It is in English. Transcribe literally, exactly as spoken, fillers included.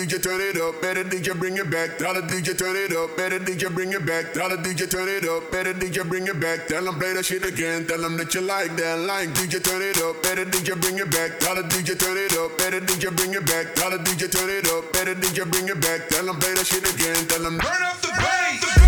D J turn it up, better D J bring it back. Tell the D J turn it up, better D J bring it back. Tell the D J turn it up, better D J bring it back. Tell them play that shit again, tell them that you like that. Like D J turn it up, better D J bring it back. Tell the D J turn it up, better D J bring it back. Tell the D J turn it up, better D J bring it back. Tell them play that shit again, tell them turn up the bass.